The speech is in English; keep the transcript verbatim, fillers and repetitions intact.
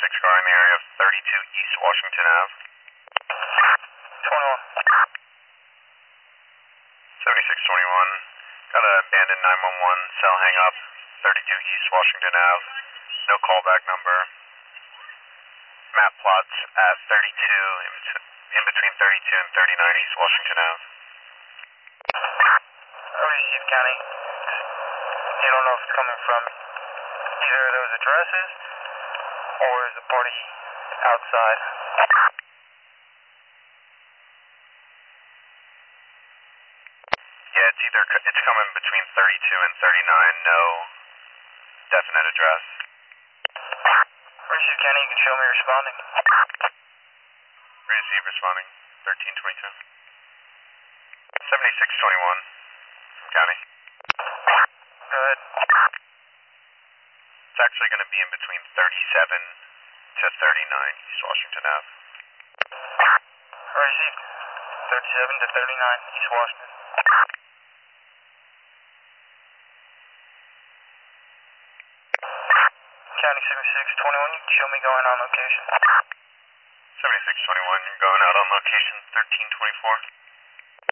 seventy-six car in the area of thirty-two East Washington Ave. twenty-one. seventy-six twenty-one. Got a abandoned nine one one cell hang up, thirty-two East Washington Ave. No callback number. Map plots at thirty-two, in, in between thirty-two and thirty-nine East Washington Ave. Receive County. You don't know if it's coming from either of those addresses or is the party outside? Yeah, it's either it's coming between thirty-two and thirty-nine. No definite address. Receive County. You can show me responding. Receive responding. thirteen twenty-two. seventy-six twenty-one from County. Go ahead. It's actually going to be in between thirty-seven to thirty-nine East Washington Ave. Received. thirty-seven to thirty-nine East Washington. County seventy-six twenty-one, you can show me going on location. seventy-six twenty-one, you're going out on location thirteen twenty-four.